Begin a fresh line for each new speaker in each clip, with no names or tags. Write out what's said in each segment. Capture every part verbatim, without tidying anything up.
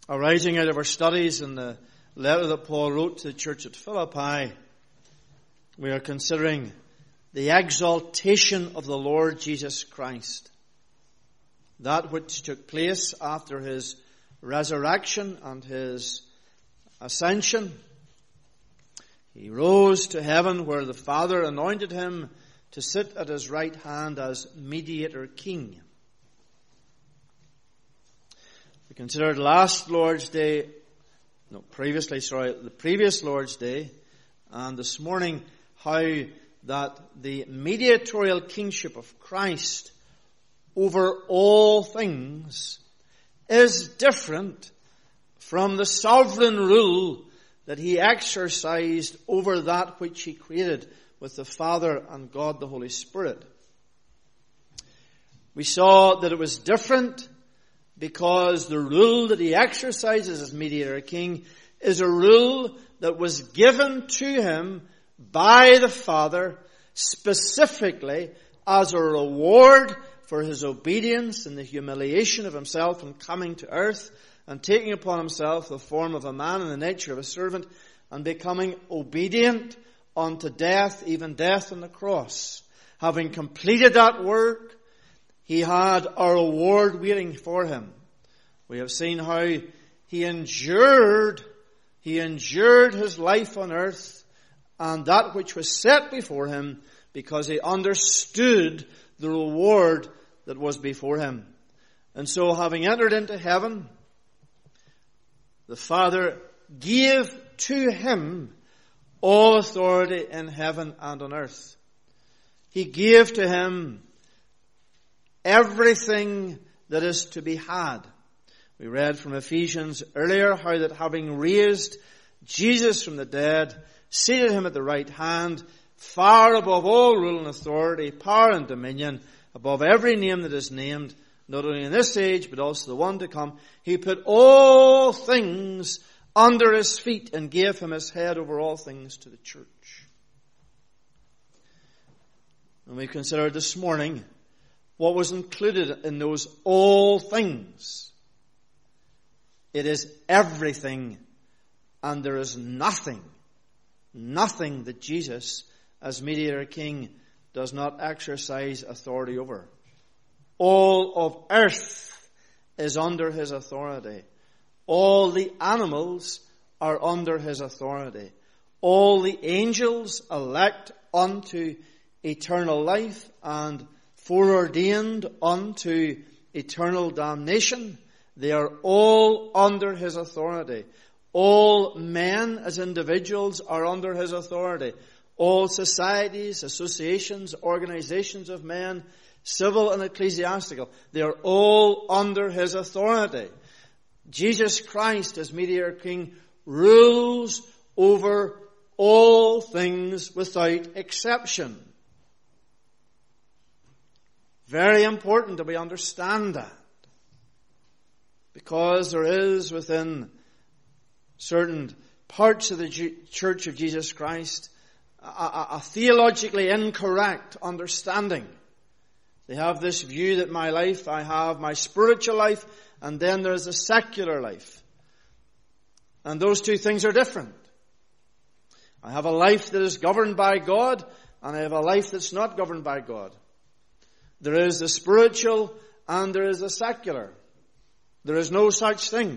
Arising out of our studies in the letter that Paul wrote to the church at Philippi, we are considering the exaltation of the Lord Jesus Christ. That which took place after his resurrection and his ascension. He rose to heaven where the Father anointed him to sit at his right hand as mediator king. We considered last Lord's Day, no, previously, sorry, the previous Lord's Day, and this morning how that the mediatorial kingship of Christ over all things is different from the sovereign rule that he exercised over that which he created with the Father and God the Holy Spirit. We saw that it was different because the rule that he exercises as mediator king is a rule that was given to him by the Father specifically as a reward for his obedience and the humiliation of himself in coming to earth and taking upon himself the form of a man and the nature of a servant and becoming obedient unto death, even death on the cross. Having completed that work, he had a reward waiting for him. We have seen how he endured, he endured his life on earth and that which was set before him because he understood the reward that was before him. And so having entered into heaven, the Father gave to him all authority in heaven and on earth. He gave to him everything that is to be had. We read from Ephesians earlier how that having raised Jesus from the dead, seated him at the right hand, far above all rule and authority, power and dominion, above every name that is named, not only in this age, but also the one to come. He put all things under his feet and gave him his head over all things to the church. And we considered this morning what was included in those all things. It is everything, and there is nothing, nothing that Jesus, as mediator king, does not exercise authority over. All of earth is under his authority. All the animals are under his authority. All the angels elect unto eternal life and foreordained unto eternal damnation. They are all under his authority. All men as individuals are under his authority. All societies, associations, organizations of men, civil and ecclesiastical, they are all under his authority. Jesus Christ, as mediator king, rules over all things without exception. Very important that we understand that. Because there is within certain parts of the Church of Jesus Christ a, a, a theologically incorrect understanding. They have this view that my life, I have my spiritual life, and then there's a secular life. And those two things are different. I have a life that is governed by God, and I have a life that's not governed by God. There is the spiritual and there is the secular. There is no such thing.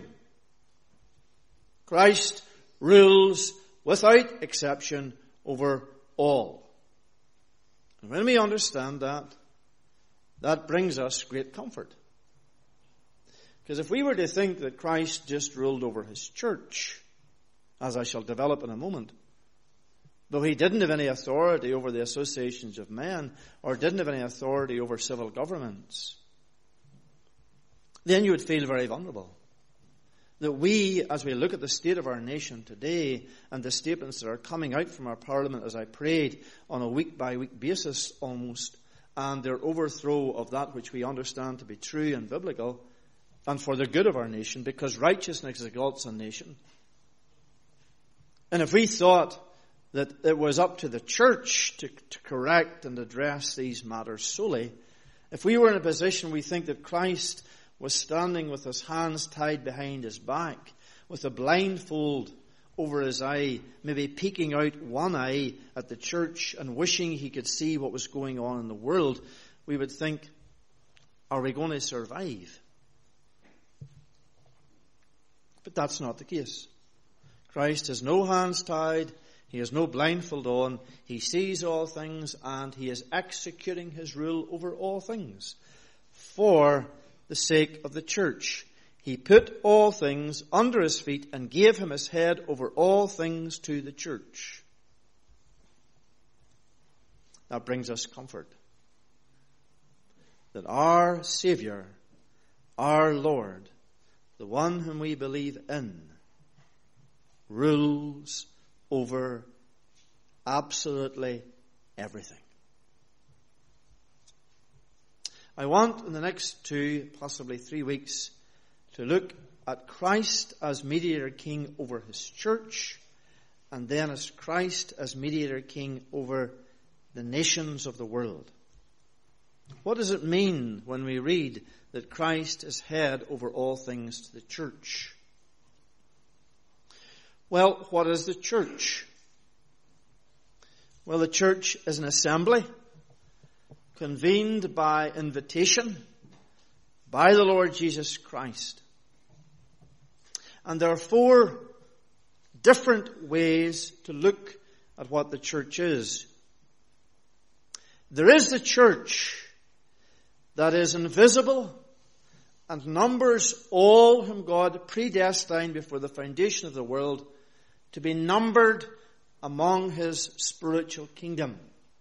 Christ rules without exception over all. And when we understand that, that brings us great comfort. Because if we were to think that Christ just ruled over his church, as I shall develop in a moment, though he didn't have any authority over the associations of men, or didn't have any authority over civil governments, then you would feel very vulnerable. That we, as we look at the state of our nation today, and the statements that are coming out from our Parliament, as I prayed, on a week-by-week basis almost, and their overthrow of that which we understand to be true and biblical, and for the good of our nation, because righteousness exalts a nation. And if we thought that it was up to the church to, to correct and address these matters solely, if we were in a position we think that Christ was standing with his hands tied behind his back, with a blindfold over his eye, maybe peeking out one eye at the church and wishing he could see what was going on in the world, we would think, are we going to survive? But that's not the case. Christ has no hands tied. He has no blindfold on. He sees all things, and he is executing his rule over all things for the sake of the church. He put all things under his feet and gave him his head over all things to the church. That brings us comfort. That our Savior, our Lord, the one whom we believe in, rules over absolutely everything. I want in the next two, possibly three weeks, to look at Christ as mediator king over his church, and then as Christ as mediator king over the nations of the world. What does it mean when we read that Christ is head over all things to the church? Well, what is the church? Well, the church is an assembly convened by invitation by the Lord Jesus Christ. And there are four different ways to look at what the church is. There is the church that is invisible and numbers all whom God predestined before the foundation of the world to be numbered among his spiritual kingdom.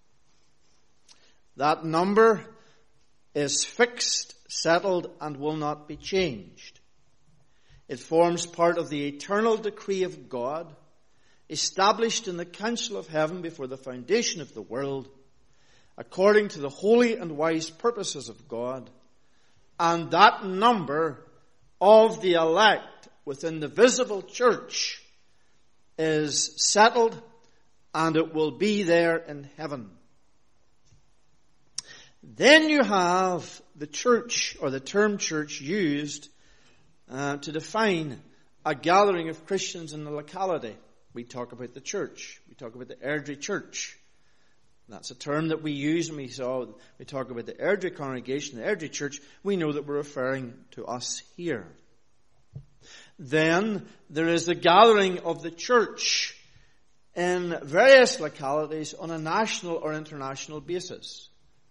That number is fixed, settled, and will not be changed. It forms part of the eternal decree of God, established in the council of heaven before the foundation of the world, according to the holy and wise purposes of God. And that number of the elect within the visible church is settled, and it will be there in heaven. Then you have the church, or the term church, used uh, to define a gathering of Christians in the locality. We talk about the church. We talk about the Airdrie church. That's a term that we use when we, saw, we talk about the Airdrie congregation, the Airdrie church. We know that we're referring to us here. Then there is the gathering of the church in various localities on a national or international basis.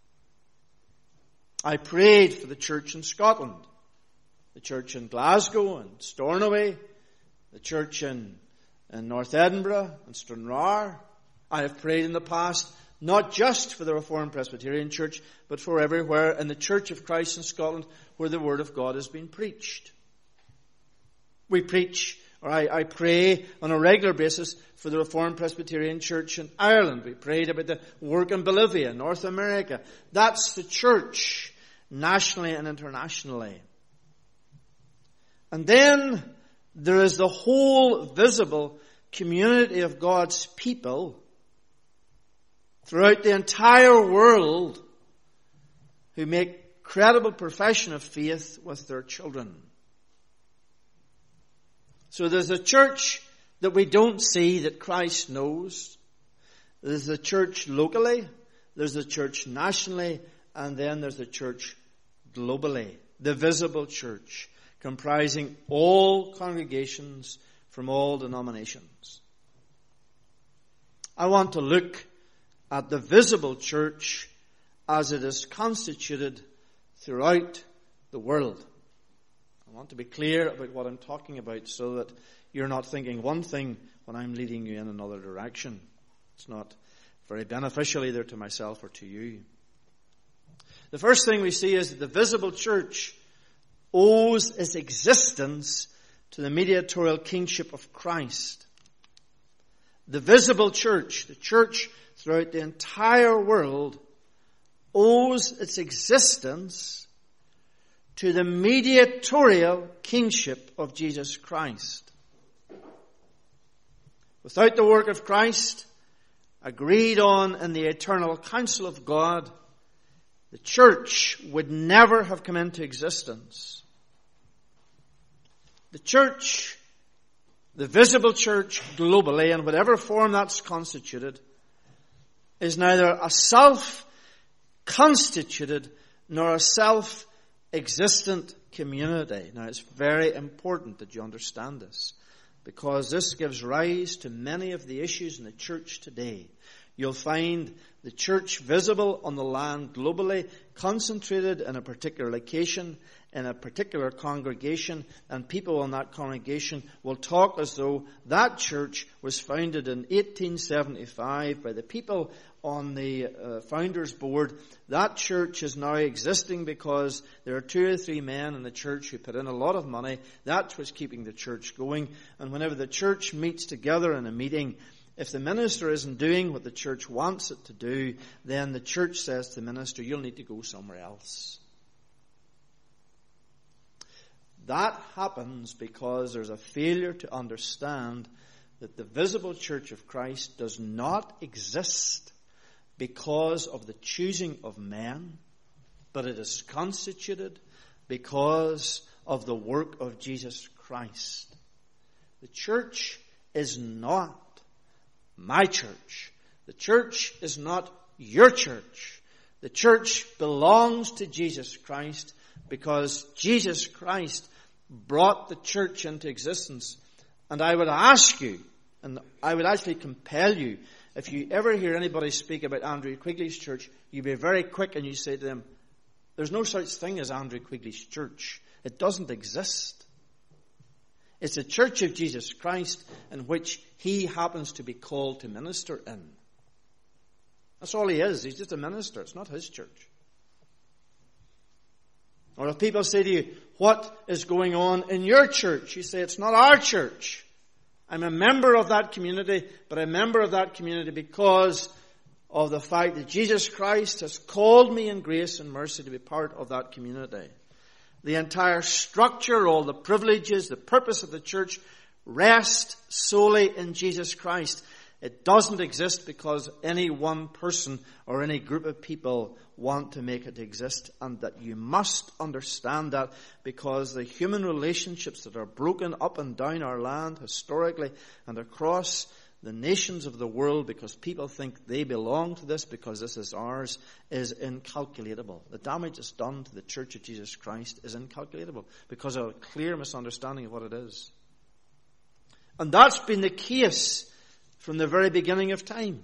I prayed for the church in Scotland, the church in Glasgow and Stornoway, the church in, in North Edinburgh and Stranraer. I have prayed in the past not just for the Reformed Presbyterian Church, but for everywhere in the Church of Christ in Scotland where the Word of God has been preached. We preach, or I, I pray on a regular basis for the Reformed Presbyterian Church in Ireland. We prayed about the work in Bolivia, North America. That's the church, nationally and internationally. And then there is the whole visible community of God's people throughout the entire world who make credible profession of faith with their children. So there's a church that we don't see that Christ knows. There's a church locally, there's a church nationally, and then there's a church globally. The visible church, comprising all congregations from all denominations. I want to look at the visible church as it is constituted throughout the world. I want to be clear about what I'm talking about so that you're not thinking one thing when I'm leading you in another direction. It's not very beneficial either to myself or to you. The first thing we see is that the visible church owes its existence to the mediatorial kingship of Christ. The visible church, the church throughout the entire world, owes its existence to the mediatorial kingship of Jesus Christ. Without the work of Christ, agreed on in the eternal counsel of God, the church would never have come into existence. The church, the visible church globally, in whatever form that's constituted, is neither a self-constituted nor a self-existent community. Now, it's very important that you understand this, because this gives rise to many of the issues in the church today. You'll find the church visible on the land globally, concentrated in a particular location, in a particular congregation, and people in that congregation will talk as though that church was founded in eighteen seventy-five by the people on the uh, founders board. That church is now existing because there are two or three men in the church who put in a lot of money. That's what's keeping the church going. And whenever the church meets together in a meeting, if the minister isn't doing what the church wants it to do, then the church says to the minister, you'll need to go somewhere else. That happens because there's a failure to understand that the visible church of Christ does not exist because of the choosing of men, but it is constituted because of the work of Jesus Christ. The church is not my church. The church is not your church. The church belongs to Jesus Christ because Jesus Christ brought the church into existence. And I would ask you, and I would actually compel you, if you ever hear anybody speak about Andrew Quigley's church, you be very quick and you say to them, there's no such thing as Andrew Quigley's church. It doesn't exist. It's the church of Jesus Christ in which he happens to be called to minister in. That's all he is. He's just a minister. It's not his church. Or if people say to you, what is going on in your church? You say, it's not our church. I'm a member of that community, but I'm a member of that community because of the fact that Jesus Christ has called me in grace and mercy to be part of that community. The entire structure, all the privileges, the purpose of the church rest solely in Jesus Christ. It doesn't exist because any one person or any group of people want to make it exist, and that you must understand that, because the human relationships that are broken up and down our land historically and across the nations of the world because people think they belong to this because this is ours is incalculable. The damage that's done to the Church of Jesus Christ is incalculable because of a clear misunderstanding of what it is. And that's been the case from the very beginning of time.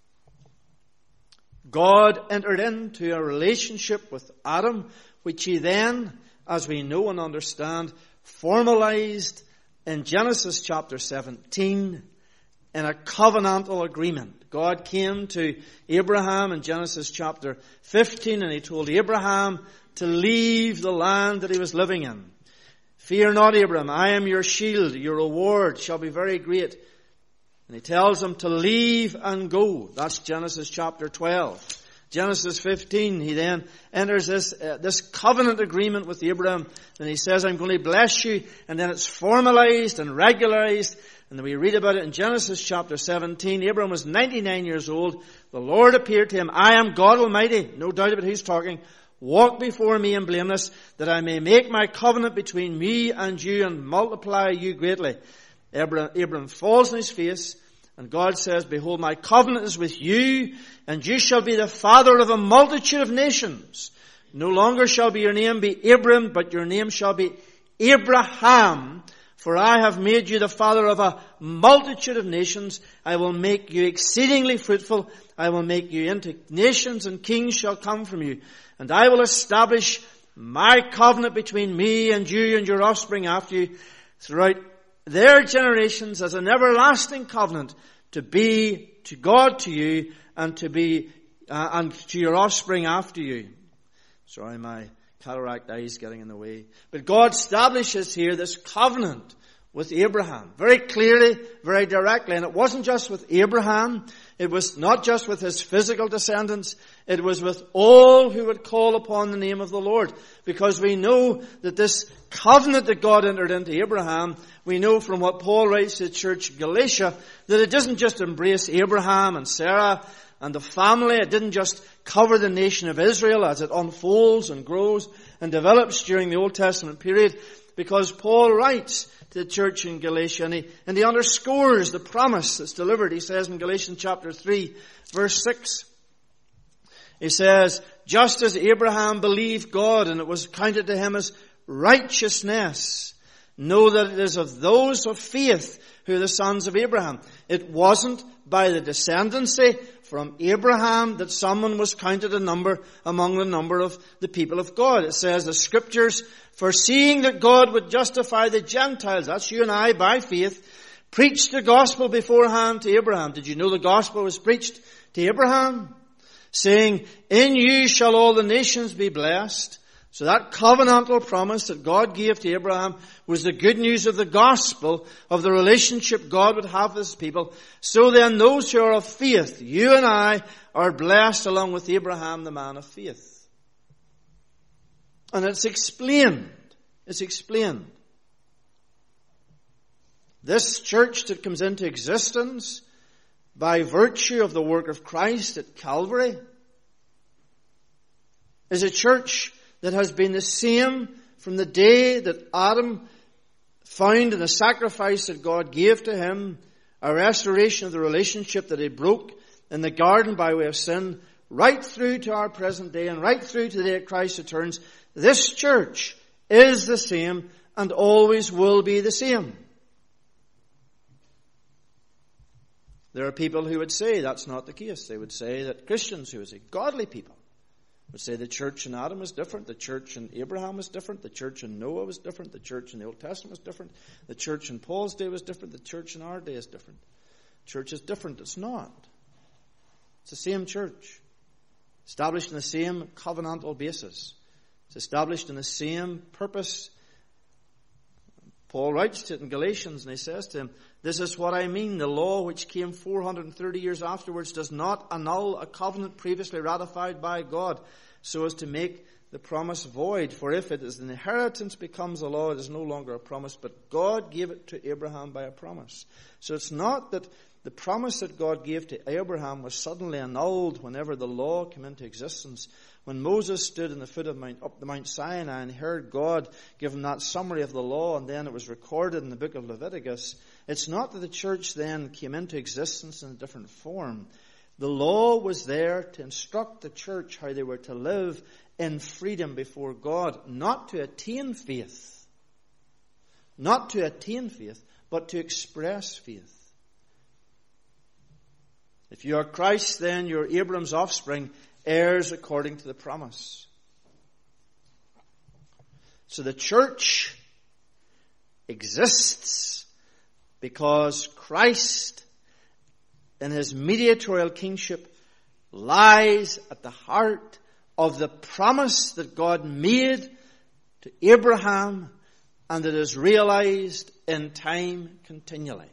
God entered into a relationship with Adam, which he then, as we know and understand, formalized in Genesis chapter seventeen in a covenantal agreement. God came to Abraham in Genesis chapter fifteen and he told Abraham to leave the land that he was living in. Fear not, Abraham, I am your shield, your reward shall be very great. And he tells him to leave and go. That's Genesis chapter twelve. Genesis fifteen, he then enters this uh, this covenant agreement with Abraham. And he says, I'm going to bless you. And then it's formalized and regularized. And then we read about it in Genesis chapter seventeen. Abraham was ninety-nine years old. The Lord appeared to him. I am God Almighty. No doubt about who's talking. Walk before me in blameless, that I may make my covenant between me and you and multiply you greatly. Abraham, Abraham falls on his face, and God says, behold, my covenant is with you, and you shall be the father of a multitude of nations. No longer shall be your name be Abram, but your name shall be Abraham, for I have made you the father of a multitude of nations. I will make you exceedingly fruitful. I will make you into nations, and kings shall come from you. And I will establish my covenant between me and you and your offspring after you throughout their generations as an everlasting covenant, to be to God to you and to be uh, and to your offspring after you. Sorry, my cataract eyes getting in the way. But God establishes here this covenant with Abraham very clearly, very directly. And it wasn't just with Abraham. It was not just with his physical descendants, it was with all who would call upon the name of the Lord. Because we know that this covenant that God entered into Abraham, we know from what Paul writes to the church in Galatia, that it doesn't just embrace Abraham and Sarah and the family. It didn't just cover the nation of Israel as it unfolds and grows and develops during the Old Testament period. Because Paul writes to the church in Galatia, and he, and he underscores the promise that's delivered. He says in Galatians chapter three, verse six, he says, just as Abraham believed God, and it was counted to him as righteousness, know that it is of those of faith who are the sons of Abraham. It wasn't by the descendancy from Abraham that someone was counted a number among the number of the people of God. It says the scriptures, foreseeing that God would justify the Gentiles, that's you and I, by faith, preached the gospel beforehand to Abraham. Did you know the gospel was preached to Abraham? Saying, in you shall all the nations be blessed. So that covenantal promise that God gave to Abraham was the good news of the gospel, of the relationship God would have with his people. So then those who are of faith, you and I, are blessed along with Abraham, the man of faith. And it's explained. It's explained. This church that comes into existence by virtue of the work of Christ at Calvary is a church that has been the same from the day that Adam found in the sacrifice that God gave to him, a restoration of the relationship that he broke in the garden by way of sin, right through to our present day and right through to the day Christ returns. This church is the same and always will be the same. There are people who would say that's not the case. They would say that Christians who would say godly people would say the church in Adam was different, the church in Abraham was different, the church in Noah was different, the church in the Old Testament was different, the church in Paul's day was different, the church in our day is different. Church is different. It's not. It's the same church, established on the same covenantal basis. It's established in the same purpose. Paul writes to it in Galatians, and he says to him, this is what I mean. The law which came four hundred thirty years afterwards does not annul a covenant previously ratified by God, so as to make the promise void. For if it is an inheritance becomes a law, it is no longer a promise, but God gave it to Abraham by a promise. So it's not that the promise that God gave to Abraham was suddenly annulled whenever the law came into existence. When Moses stood in the foot of Mount, up the Mount Sinai and heard God give him that summary of the law, and then it was recorded in the book of Leviticus, it's not that the church then came into existence in a different form. The law was there to instruct the church how they were to live in freedom before God, not to attain faith. Not to attain faith, but to express faith. If you are Christ, then you're Abraham's offspring, heirs according to the promise. So the church exists because Christ, in his mediatorial kingship, lies at the heart of the promise that God made to Abraham, and it is realized in time continually.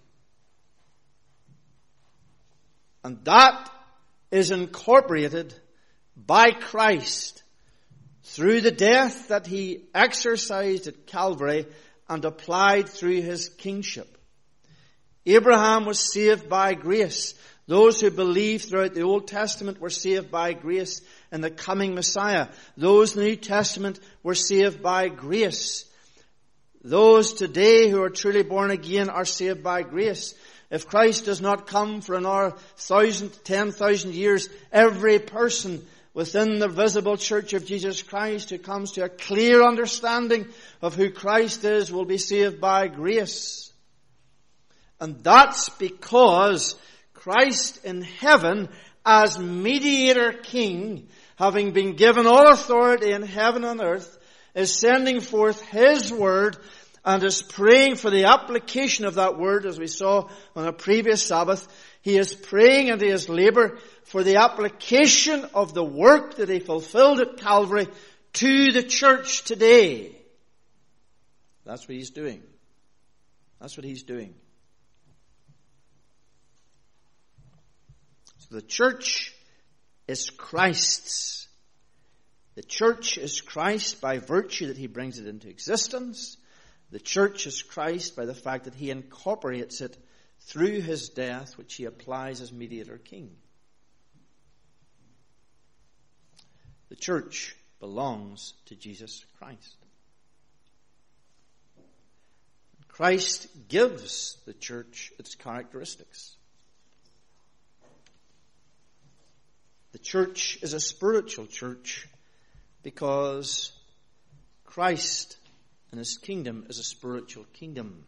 And that is incorporated by Christ through the death that he exercised at Calvary and applied through his kingship. Abraham was saved by grace. Those who believed throughout the Old Testament were saved by grace in the coming Messiah. Those in the New Testament were saved by grace. Those today who are truly born again are saved by grace. If Christ does not come for another thousand, ten thousand years, every person within the visible church of Jesus Christ who comes to a clear understanding of who Christ is will be saved by grace. And that's because Christ in heaven, as mediator king, having been given all authority in heaven and earth, is sending forth his word and is praying for the application of that word, as we saw on a previous Sabbath. He is praying and he is labor for the application of the work that he fulfilled at Calvary to the church today. That's what he's doing. That's what he's doing. The church is Christ's. The church is Christ by virtue that he brings it into existence. The church is Christ by the fact that he incorporates it through his death, which he applies as mediator king. The church belongs to Jesus Christ. Christ gives the church its characteristics. The church is a spiritual church because Christ and his kingdom is a spiritual kingdom.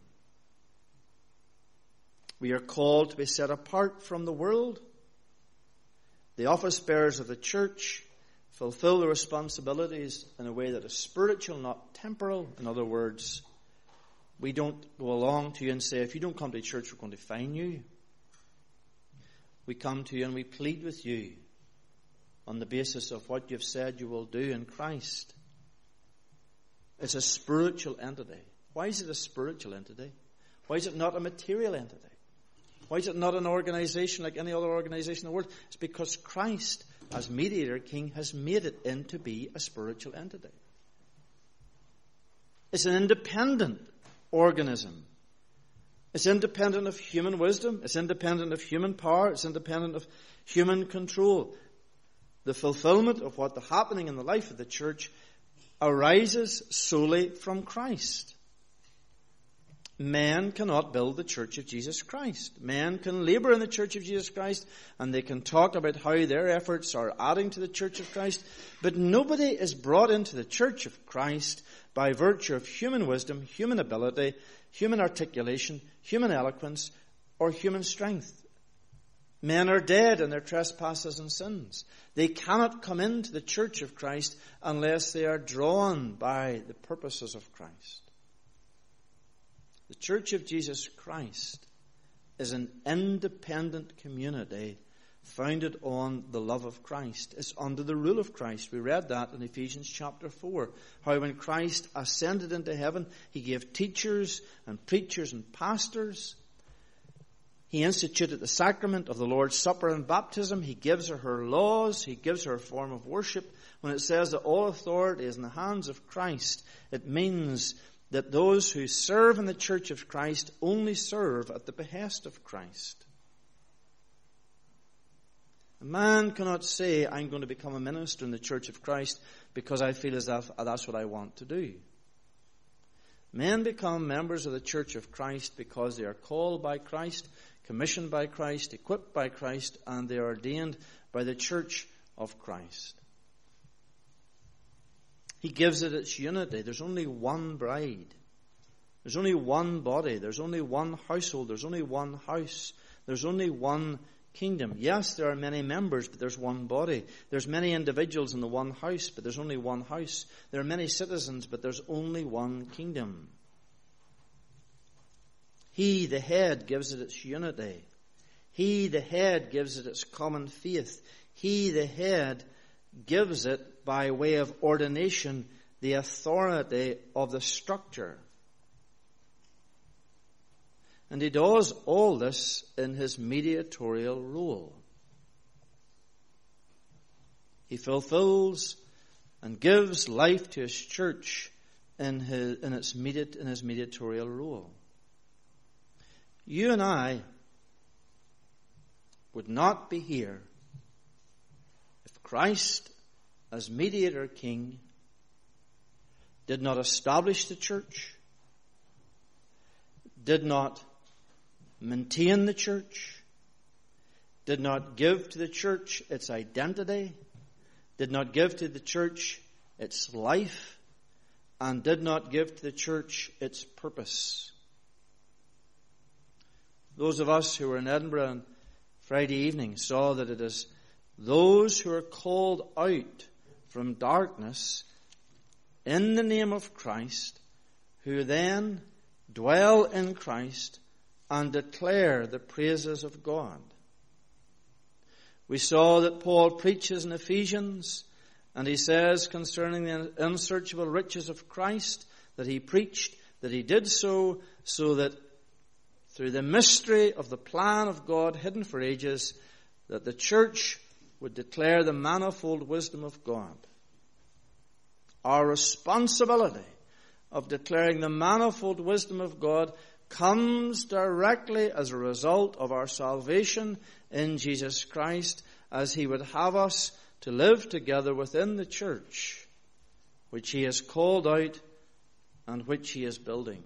We are called to be set apart from the world. The office bearers of the church fulfill the responsibilities in a way that is spiritual, not temporal. In other words, we don't go along to you and say, if you don't come to church, we're going to fine you. We come to you and we plead with you on the basis of what you've said you will do in Christ. It's a spiritual entity. Why is it a spiritual entity? Why is it not a material entity? Why is it not an organization like any other organization in the world? It's because Christ, as mediator king, has made it into be a spiritual entity. It's an independent organism. It's independent of human wisdom. It's independent of human power. It's independent of human control. The fulfillment of what is happening in the life of the church arises solely from Christ. Man cannot build the church of Jesus Christ. Men can labor in the church of Jesus Christ, and they can talk about how their efforts are adding to the church of Christ, but nobody is brought into the church of Christ by virtue of human wisdom, human ability, human articulation, human eloquence, or human strength. Men are dead in their trespasses and sins. They cannot come into the church of Christ unless they are drawn by the purposes of Christ. The church of Jesus Christ is an independent community founded on the love of Christ. It's under the rule of Christ. We read that in Ephesians chapter four. How when Christ ascended into heaven, he gave teachers and preachers and pastors. He instituted the sacrament of the Lord's Supper and baptism. He gives her her laws. He gives her a form of worship. When it says that all authority is in the hands of Christ, it means that those who serve in the church of Christ only serve at the behest of Christ. A man cannot say, I'm going to become a minister in the church of Christ because I feel as if that's what I want to do. Men become members of the church of Christ because they are called by Christ, commissioned by Christ, equipped by Christ, and they are ordained by the church of Christ. He gives it its unity. There's only one bride. There's only one body. There's only one household. There's only one house. There's only one kingdom. Yes, there are many members, but there's one body. There's many individuals in the one house, but there's only one house. There are many citizens, but there's only one kingdom. He, the head, gives it its unity. He, the head, gives it its common faith. He, the head, gives it, by way of ordination, the authority of the structure. And he does all this in his mediatorial role. He fulfills and gives life to his church in his, in its mediat, in his mediatorial role. You and I would not be here if Christ, as mediator king, did not establish the church, did not maintain the church, did not give to the church its identity, did not give to the church its life, and did not give to the church its purpose. Those of us who were in Edinburgh on Friday evening saw that it is those who are called out from darkness in the name of Christ who then dwell in Christ and declare the praises of God. We saw that Paul preaches in Ephesians, and he says concerning the unsearchable riches of Christ that he preached, that he did so so that through the mystery of the plan of God hidden for ages, that the church would declare the manifold wisdom of God. Our responsibility of declaring the manifold wisdom of God comes directly as a result of our salvation in Jesus Christ, as he would have us to live together within the church, which he has called out and which he is building.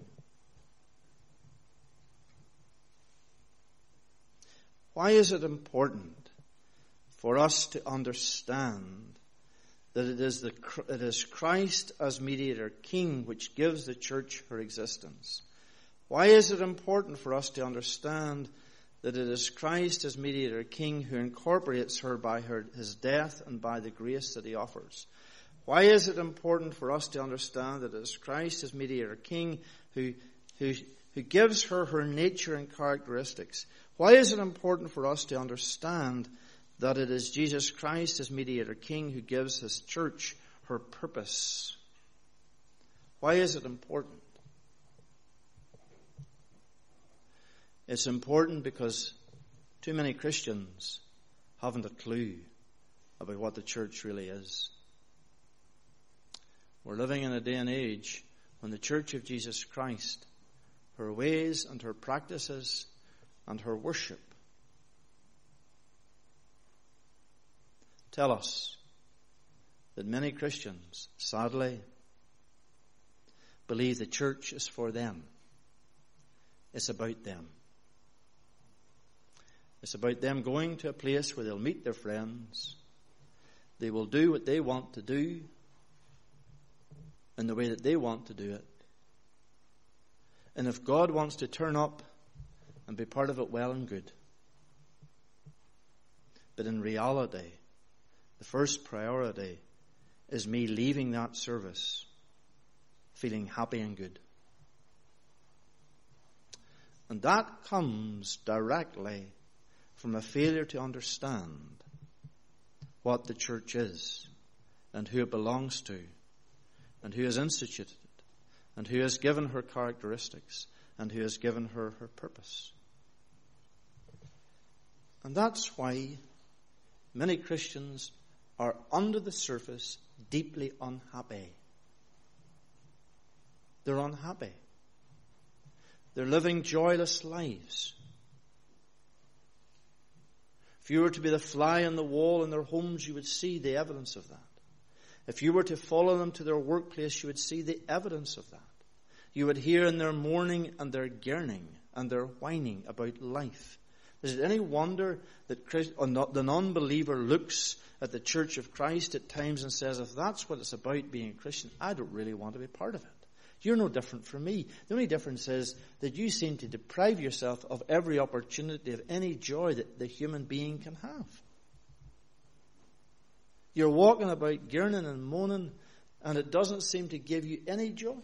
Why is it important for us to understand that it is, the, it is Christ as mediator king which gives the church her existence? Why is it important for us to understand that it is Christ as mediator king who incorporates her by her, his death and by the grace that he offers? Why is it important for us to understand that it is Christ as mediator king who, who, who gives her her nature and characteristics? Why is it important for us to understand that it is Jesus Christ as mediator king who gives his church her purpose? Why is it important? It's important because too many Christians haven't a clue about what the church really is. We're living in a day and age when the Church of Jesus Christ, her ways and her practices and her worship, tell us that many Christians, sadly, believe the church is for them. It's about them. It's about them going to a place where they'll meet their friends. They will do what they want to do in the way that they want to do it. And if God wants to turn up and be part of it, well and good. But in reality, the first priority is me leaving that service feeling happy and good. And that comes directly from a failure to understand what the church is and who it belongs to and who has instituted it and who has given her characteristics and who has given her her purpose. And that's why many Christians are under the surface deeply unhappy. They're unhappy. They're living joyless lives. If you were to be the fly on the wall in their homes, you would see the evidence of that. If you were to follow them to their workplace, you would see the evidence of that. You would hear in their mourning and their yearning and their whining about life. Is it any wonder that Christ, or not, the non-believer looks at the Church of Christ at times and says, if that's what it's about being a Christian, I don't really want to be part of it. You're no different from me. The only difference is that you seem to deprive yourself of every opportunity of any joy that the human being can have. You're walking about yearning and moaning, and it doesn't seem to give you any joy.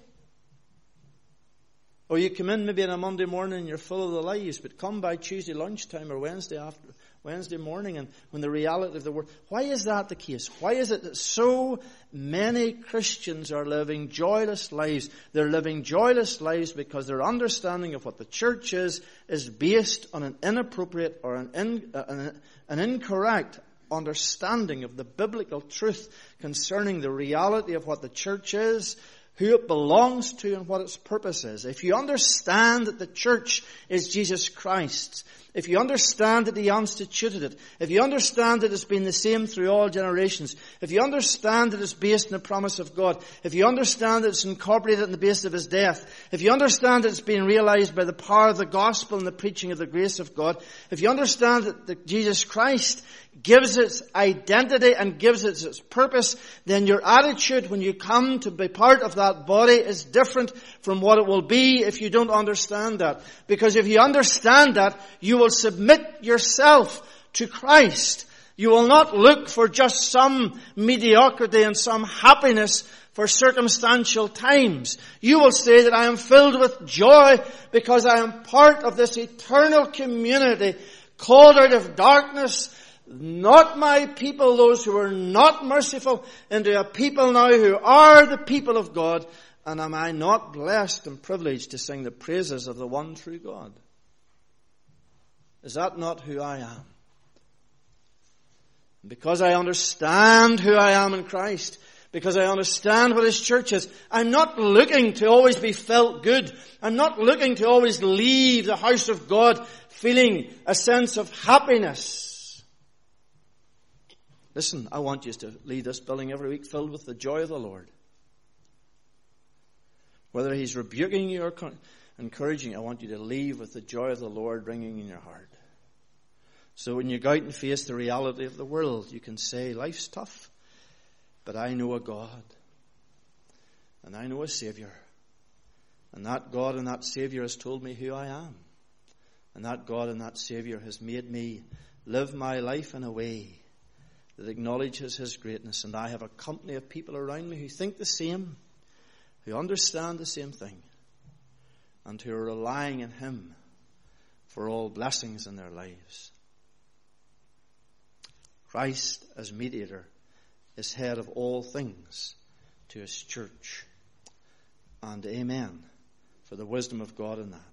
Or you come in maybe on a Monday morning and you're full of the lies, but come by Tuesday lunchtime or Wednesday after Wednesday morning, and when the reality of the word, why is that the case? Why is it that so many Christians are living joyless lives? They're living joyless lives because their understanding of what the church is is based on an inappropriate or an, in, uh, an, an incorrect understanding of the biblical truth concerning the reality of what the church is, who it belongs to, and what its purpose is. If you understand that the church is Jesus Christ, if you understand that he instituted it, if you understand that it's been the same through all generations, if you understand that it's based on the promise of God, if you understand that it's incorporated on the basis of his death, if you understand that it's been realized by the power of the gospel and the preaching of the grace of God, if you understand that the, Jesus Christ gives its identity and gives it its purpose, then your attitude when you come to be part of that body is different from what it will be if you don't understand that. Because if you understand that, you will submit yourself to Christ. You will not look for just some mediocrity and some happiness for circumstantial times. You will say that I am filled with joy because I am part of this eternal community called out of darkness, not my people, those who are not merciful, into a people now who are the people of God. And am I not blessed and privileged to sing the praises of the one true God? Is that not who I am? Because I understand who I am in Christ, because I understand what His church is, I'm not looking to always be felt good. I'm not looking to always leave the house of God feeling a sense of happiness. Listen, I want you to leave this building every week filled with the joy of the Lord. Whether He's rebuking you or encouraging you, I want you to leave with the joy of the Lord ringing in your heart. So when you go out and face the reality of the world, you can say, life's tough, but I know a God, and I know a Savior. And that God and that Savior has told me who I am. And that God and that Savior has made me live my life in a way that acknowledges His greatness. And I have a company of people around me who think the same, who understand the same thing, and who are relying on Him for all blessings in their lives. Christ, as mediator, is head of all things to His church. And amen for the wisdom of God in that.